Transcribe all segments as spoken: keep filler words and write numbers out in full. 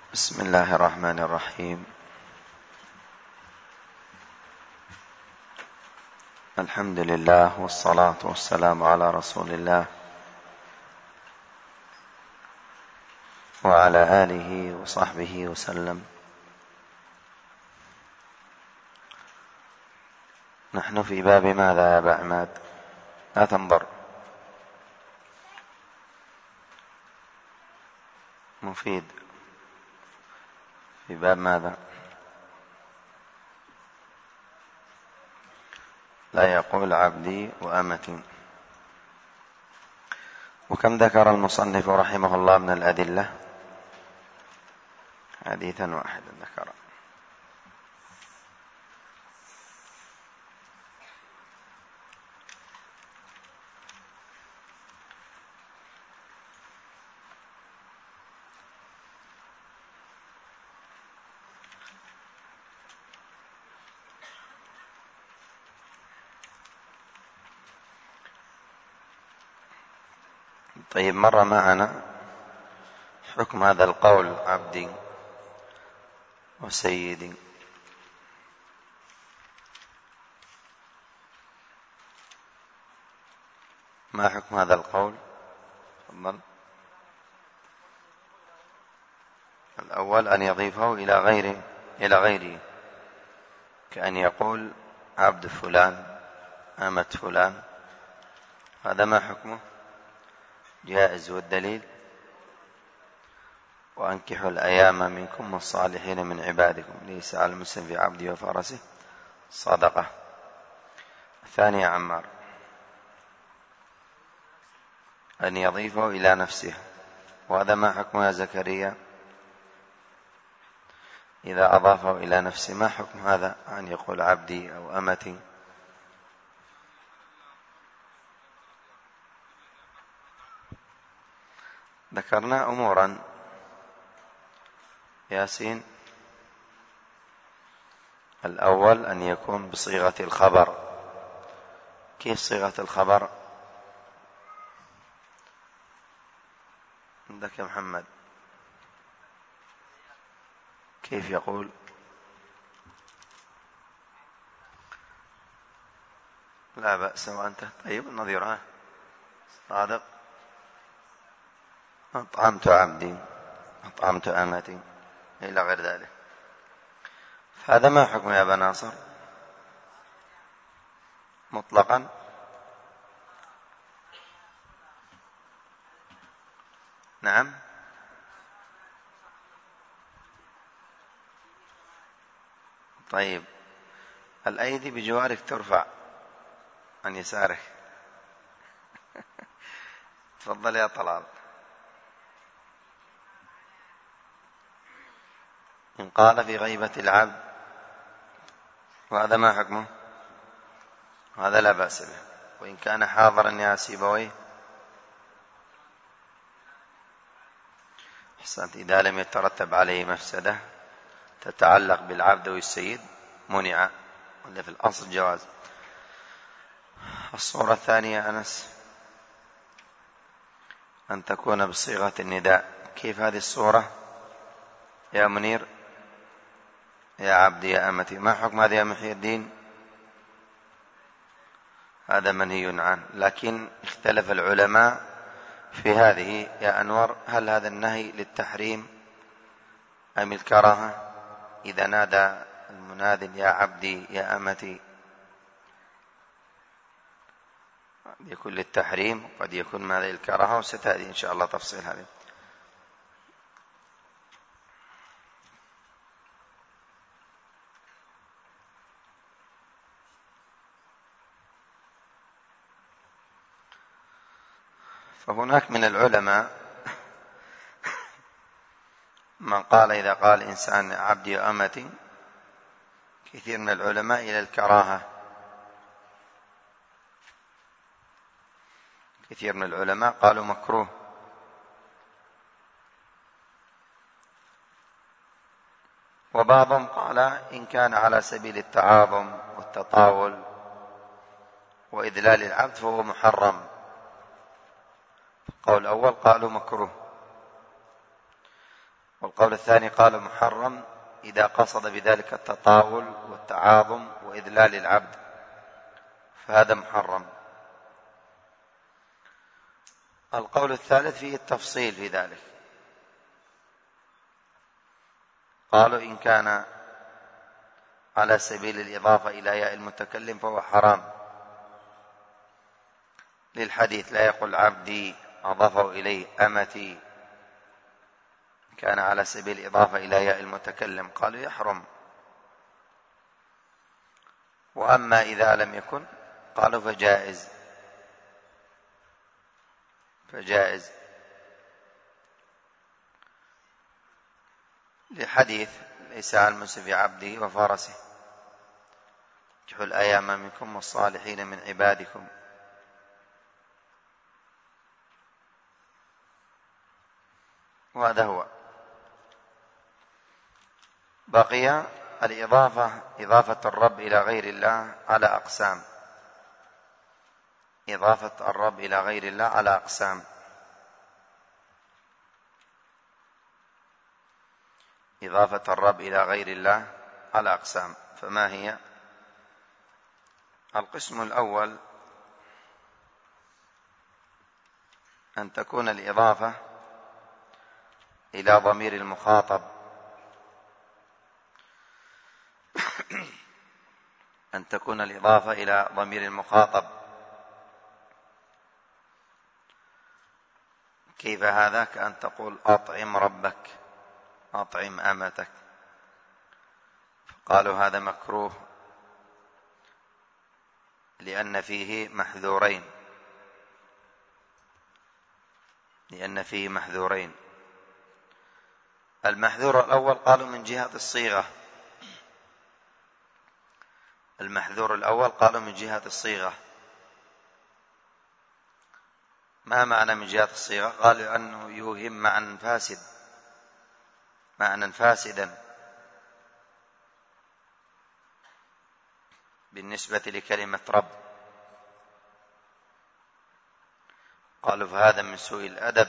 بسم الله الرحمن الرحيم. الحمد لله والصلاة والسلام على رسول الله وعلى آله وصحبه وسلم. نحن في باب ماذا يا أبا عماد؟ لا تنظر. مفيد. في باب ماذا؟ لا يقول عبدي وأمتي. وكم ذكر المصنف رحمه الله من الأدلة؟ حديثا واحدا ذكر. طيب، مر معنا حكم هذا القول عبدي وسيدي. ما حكم هذا القول؟ تفضل. الأول أن يضيفه إلى غيره إلى غيره كأن يقول عبد فلان أمة فلان. هذا ما حكمه؟ جائز. والدليل؟ وأنكحوا الأيام منكم والصالحين من عبادكم ليس على المسلم في عبده وفرسه صدقة. الثاني يا عمار أن يضيفه إلى نفسه. وهذا ما حكمه يا زكريا؟ إذا أضافه إلى نفسه ما حكم هذا؟ أن يقول عبدي أو أمتي. ذكرنا أمورا ياسين. الأول أن يكون بصيغة الخبر. كيف صيغة الخبر؟ عندك يا محمد كيف يقول؟ لا بأس وأنت طيب. نظيرها صادق. أطعمت عبدي أطعمت أمتي إلى غير ذلك. هذا ما حكم يا أبا ناصر؟ مطلقا. نعم. طيب، الأيدي بجوارك ترفع عن يسارك. تفضل يا طلال. إن قال في غيبة العبد. وهذا ما حكمه؟ هذا لا بأس به. وإن كان حاضرا يا سيبويه. أحسنت. إذا لم يترتب عليه مفسدة تتعلق بالعبد والسيد منع، ولا في الأصل جواز. الصورة الثانية أنس أن تكون بصيغة النداء. كيف هذه الصورة يا منير؟ يا عبدي يا أمتي. ما حكم هذا يا محي الدين؟ هذا منهي عنه، لكن اختلف العلماء في هذه يا أنور. هل هذا النهي للتحريم أم الكراهة؟ إذا نادى المناد يا عبدي يا أمتي قد يكون للتحريم وقد يكون ماذا للكراهة، وستأتي إن شاء الله تفصيل هذه. فهناك من العلماء من قال إذا قال إنسان عبدي وأمتي، كثير من العلماء إلى الكراهة. كثير من العلماء قالوا مكروه. وبعضهم قال إن كان على سبيل التعاظم والتطاول وإذلال العبد فهو محرم. القول الأول قالوا مكروه. والقول الثاني قال محرم إذا قصد بذلك التطاول والتعاظم وإذلال العبد، فهذا محرم. القول الثالث فيه التفصيل في ذلك، قالوا إن كان على سبيل الإضافة إلى ياء المتكلم فهو حرام، للحديث لا يقول عبدي أضافه إليه أمتي، كان على سبيل الإضافة إلى ياء المتكلم قالوا يحرم. وأما إذا لم يكن قالوا فجائز فجائز لحديث ليس على المسلم في عبده وفارسه، انكحوا الأيام منكم والصالحين من عبادكم. وهذا هو. بقي الإضافة، إضافة الرب إلى غير الله على أقسام، إضافة الرب إلى غير الله على أقسام. إضافة الرب إلى غير الله على أقسام، فما هي؟ القسم الأول أن تكون الإضافة إلى ضمير المخاطب، أن تكون الإضافة إلى ضمير المخاطب. كيف هذا؟ كأن تقول أطعم ربك، أطعم أمتك، فقالوا هذا مكروه لأن فيه محذورين، لأن فيه محذورين. المحذور الأول قالوا من جهة الصيغة، المحذور الأول قالوا من جهة الصيغة. ما معنى من جهة الصيغة؟ قالوا أنه يوهم معنى فاسد، معنى فاسدا بالنسبة لكلمة رب. قالوا فهذا من سوء الأدب،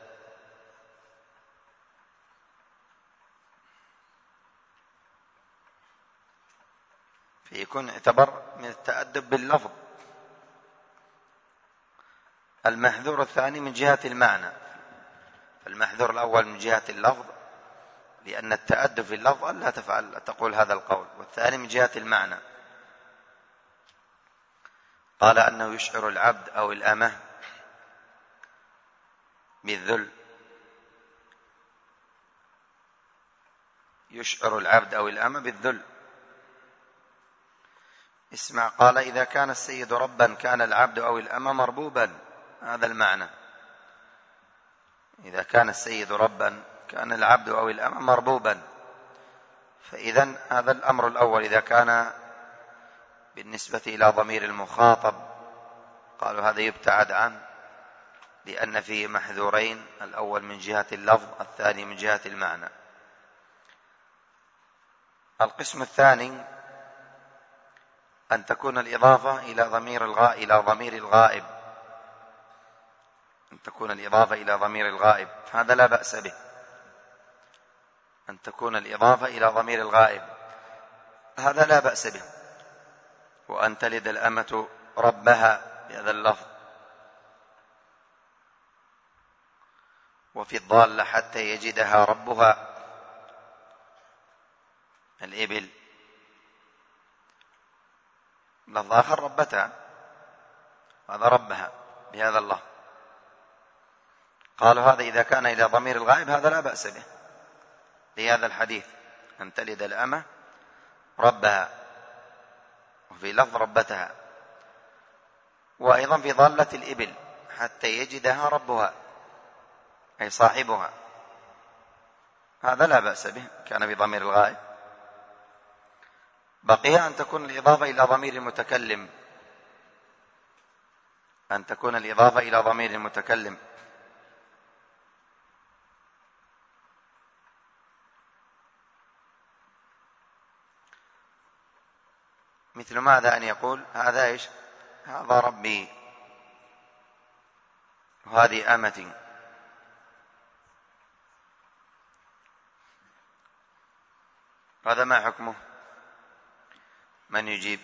فيكون اعتبر من التأدب باللفظ. المحذور الثاني من جهة المعنى، فالمحذور الأول من جهة اللفظ لأن التأدب في اللفظ لا تفعل تقول هذا القول، والثاني من جهة المعنى قال أنه يشعر العبد أو الأمة بالذل، يشعر العبد أو الأمة بالذل. اسمع، قال إذا كان السيد ربا كان العبد أو الأمة مربوبا، هذا المعنى. إذا كان السيد ربا كان العبد أو الأمة مربوبا، فإذن هذا الأمر الأول إذا كان بالنسبة إلى ضمير المخاطب قالوا هذا يبتعد عنه لأن فيه محذورين، الأول من جهة اللفظ، الثاني من جهة المعنى. القسم الثاني أن تكون الإضافة إلى ضمير الغائب، إلى ضمير الغائب، أن تكون الإضافة إلى ضمير الغائب، هذا لا بأس به، أن تكون الإضافة إلى ضمير الغائب هذا لا بأس به. وأن تلد الأمة ربها بهذا اللفظ، وفي الضالة حتى يجدها ربها، الإبل، لفظ آخر ربتها، هذا ربها بهذا اللفظ. قالوا هذا إذا كان إلى ضمير الغائب هذا لا بأس به لهذا الحديث، أن تلد الأمة ربها، وفي لفظ ربتها. وأيضا في ضالة الإبل حتى يجدها ربها أي صاحبها، هذا لا بأس به، كان بضمير الغائب. بقي أن تكون الإضافة إلى ضمير المتكلم، أن تكون الإضافة إلى ضمير المتكلم. مثل ماذا؟ أن يقول هذا إيش؟ هذا ربي وهذه أمتي، هذا ما حكمه؟ من يجيب؟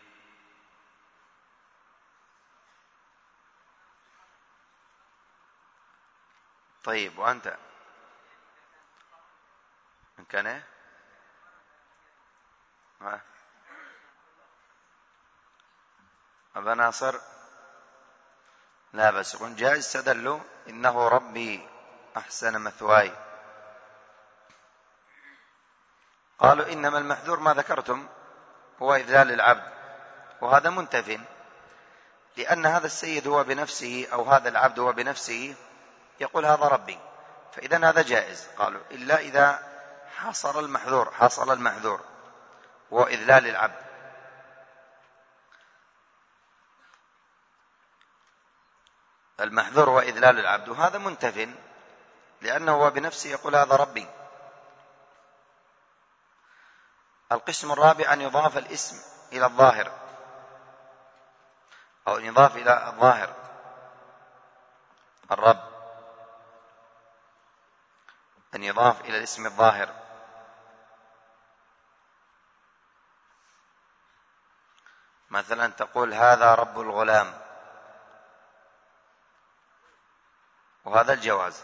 طيب وأنت إن كان إيه؟ ها أبا ناصر لا بس يكون جائز. استدلوا إنه ربي أحسن مثواي. قالوا إنما المحذور ما ذكرتم هو إذلال العبد، وهذا منتف، لأن هذا السيد هو بنفسه أو هذا العبد هو بنفسه يقول هذا ربي، فإذا هذا جائز. قالوا إلا إذا حصل المحذور، حصل المحذور هو إذلال العبد. المحذور هو إذلال العبد، وهذا منتف لأنه هو بنفسه يقول هذا ربي. القسم الرابع أن يضاف الاسم إلى الظاهر، أو أن يضاف إلى الظاهر الرب، أن يضاف إلى الاسم الظاهر. مثلا تقول هذا رب الغلام، وهذا الجواز.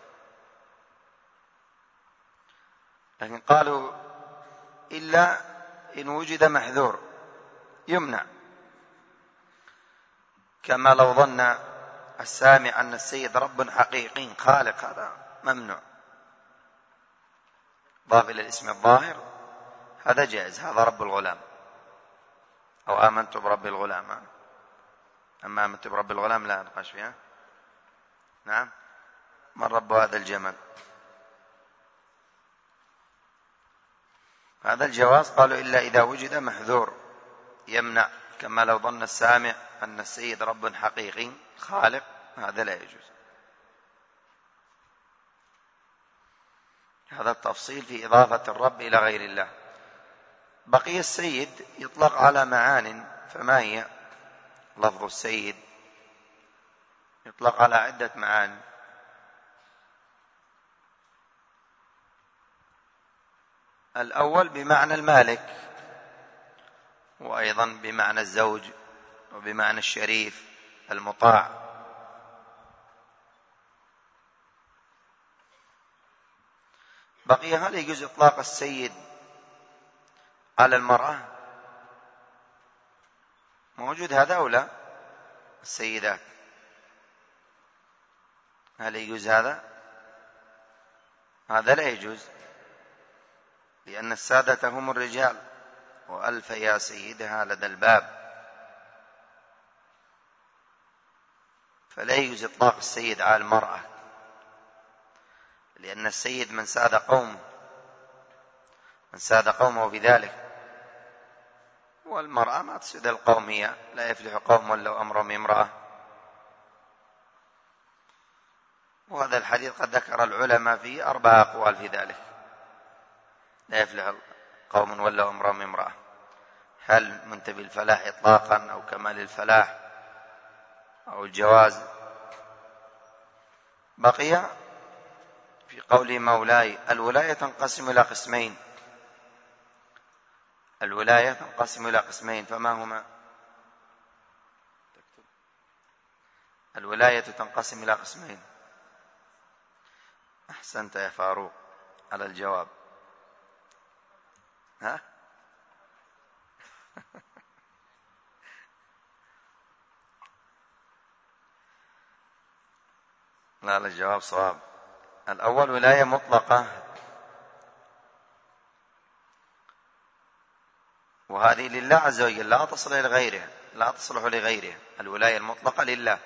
لكن قالوا إلا إن وجد محذور يمنع، كما لو ظن السامع أن السيد رب حقيقي خالق، هذا ممنوع. ضاف إلى الاسم الظاهر هذا جائز، هذا رب الغلام، أو آمنت برب الغلام. أما آمنت برب الغلام لا نقاش فيها. نعم، من رب هذا الجمل؟ هذا الجواز. قالوا إلا إذا وجد محذور يمنع، كما لو ظن السامع أن السيد رب حقيقي خالق، هذا لا يجوز. هذا التفصيل في إضافة الرب إلى غير الله. بقي السيد يطلق على معان، فما هي؟ لفظ السيد يطلق على عدة معاني. الأول بمعنى المالك، وأيضا بمعنى الزوج، وبمعنى الشريف المطاع. بقي هل يجوز إطلاق السيد على المرأة؟ موجود هذا أو لا؟ السيدات، هل يجوز هذا؟ هذا لا يجوز، لأن السادة هم الرجال، وألف يا سيدها لدى الباب، فلا يجوز إطلاق السيد على المرأة، لأن السيد من ساد قوم من ساد قومه بذلك، والمرأة ما تسد القومية. لا يفلح قوم ولو أمرهم امرأة. وهذا الحديث قد ذكر العلماء فيه أربع أقوال في ذلك. لا يفلح قوم ولو أمرهم امرأة، هل منتبه الفلاح إطلاقا، أو كمال الفلاح، أو الجواز؟ بقي في قول مولاي الولاية تنقسم إلى قسمين. الولاية تنقسم إلى قسمين، فما هما؟ الولاية تنقسم إلى قسمين. أحسنت يا فاروق على الجواب. ها؟ لا لا، الجواب صواب. الأول ولاية مطلقة، وهذه لله عز وجل، لا تصل إلى غيره، لا تصلح لغيره. الولاية المطلقة لله.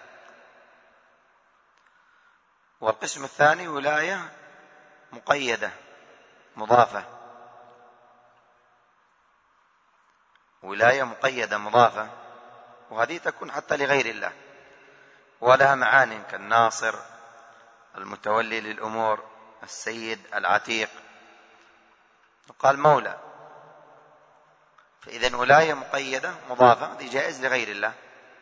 والقسم الثاني ولاية مقيدة مضافة، ولاية مقيدة مضافة، وهذه تكون حتى لغير الله، ولها معان كالناصر، المتولي للأمور، السيد، العتيق. وقال مولى. فإذا ولاية مقيدة مضافة هذه جائز لغير الله،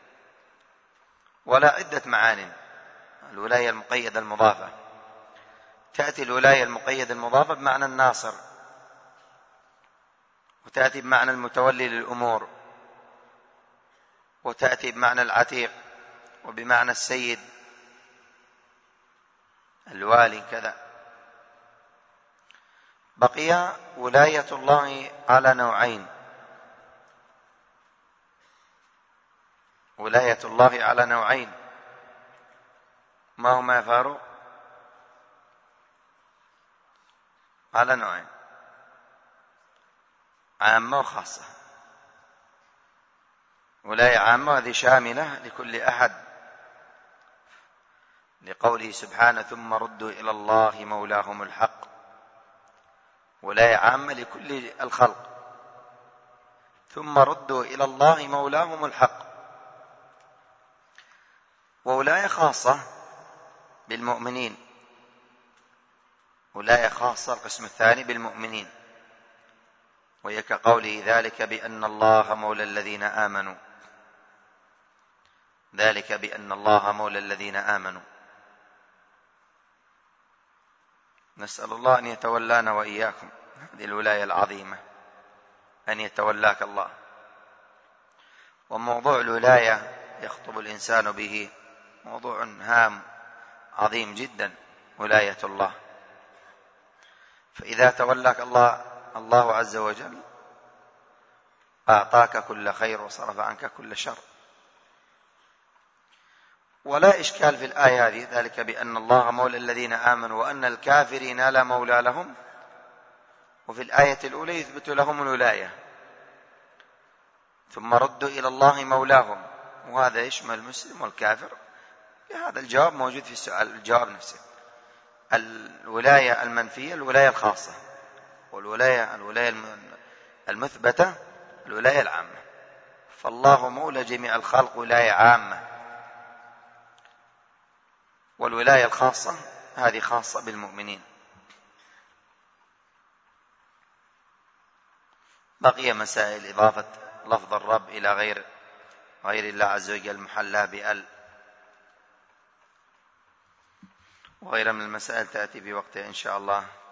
ولا عدة معان. الولاية المقيدة المضافة، تأتي الولاية المقيدة المضافة بمعنى الناصر، وتأتي بمعنى المتولي للأمور، وتأتي بمعنى العتيق، وبمعنى السيد الوالي كذا. بقي ولاية الله على نوعين. ولاية الله على نوعين، ما هما يا فاروق؟ على نوعين، عامة وخاصة. ولاية عامة هذه شاملة لكل أحد، لقوله سبحانه ثم ردوا إلى الله مولاهم الحق. ولاية عامة لكل الخلق، ثم ردوا إلى الله مولاهم الحق. وولاية خاصة بالمؤمنين، ولاية خاصة القسم الثاني بالمؤمنين، وهي كقوله ذلك بأن الله مولى الذين آمنوا، ذلك بأن الله مولى الذين آمنوا. نسأل الله أن يتولانا وإياكم هذه الولاية العظيمة، أن يتولاك الله. وموضوع الولاية يخطب الإنسان به موضوع هام عظيم جدا، ولاية الله. فإذا تولاك الله الله عز وجل أعطاك كل خير وصرف عنك كل شر. ولا إشكال في الآية هذه، ذلك بأن الله مولى الذين آمنوا وأن الكافرين لا مولى لهم. وفي الآية الأولى يثبت لهم الولاية، ثم ردوا إلى الله مولاهم، وهذا يشمل المسلم والكافر. هذا الجواب موجود في السؤال، الجواب نفسه. الولاية المنفية الولاية الخاصة، والولاية الولاية المثبتة الولاية العامة. فالله مولى جميع الخلق ولاية عامة، والولاية الخاصة هذه خاصة بالمؤمنين. بقي مسائل إضافة لفظ الرب إلى غير غير الله عز وجل محلى بأل، وغيرها من المسائل تأتي بوقتها إن شاء الله.